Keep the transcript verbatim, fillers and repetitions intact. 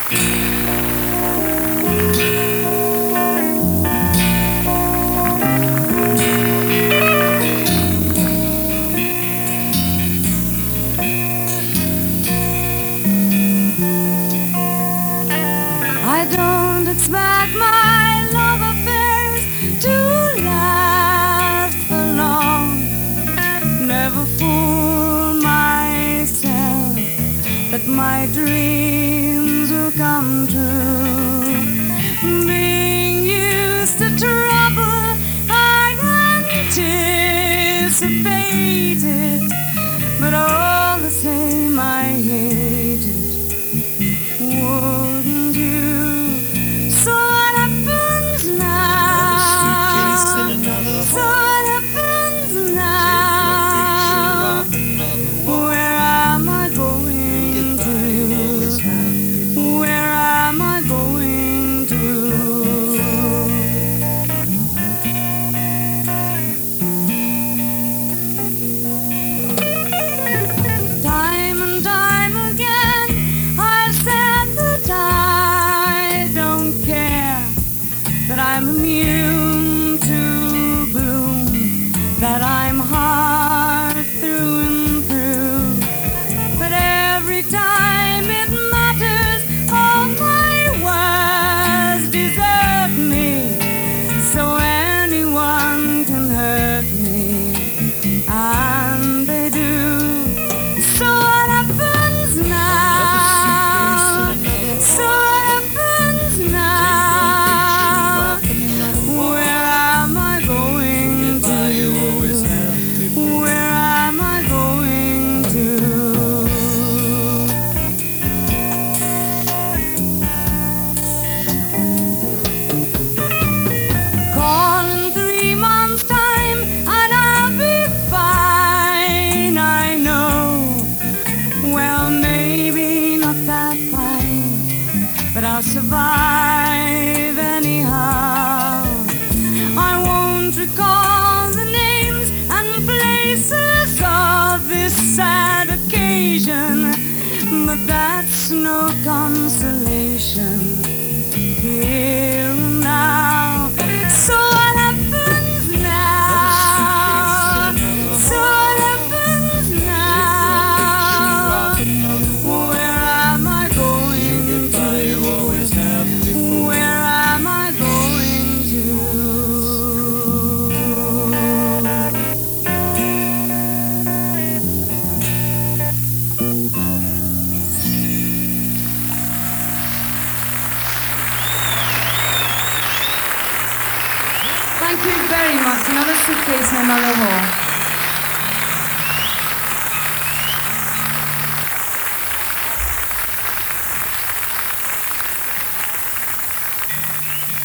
I don't expect my love affairs to last for long. Never fool myself that my dreams will come true. Being used to trouble, I anticipated, but all the same I hate it. Wouldn't you? So what happens now? So what happens now? Where am I going to? Where am I going to? Time and time again I've said that I don't care, that I'm immune to gloom, that I'm hard through and through. But every time it matters, all my words desert me. So anyone can hurt me, and they do. So what happens now? So what happens now? Where am I going to? Where am I going to? Call in three months' time and I'll be fine, I know. Well, maybe not that fine, but I'll survive anyhow. I won't recall the names and places of this sad occasion, but that's no consolation here and now. So what happens now? So what happens now? Where am I going to? Where am I going to? Thank you very much. Another suitcase in another hall.